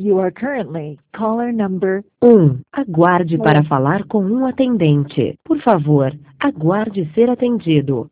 You are currently caller number. Aguarde para falar com um atendente. Por favor, aguarde ser atendido.